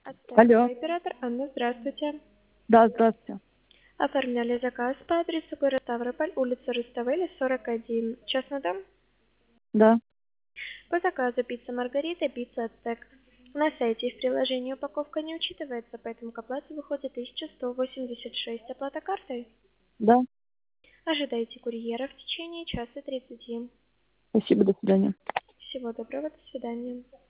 Алло. Оператор Анна, здравствуйте. Да, здравствуйте. Оформляли заказ по адресу город Ставрополь, улица Руставели, 41. Частный дом? Да. По заказу пицца Маргарита, пицца Ацтек. На сайте и в приложении упаковка не учитывается, поэтому к оплате выходит 1186. Оплата картой? Да. Ожидайте курьера в течение часа 30. Спасибо, до свидания. Всего доброго, до свидания.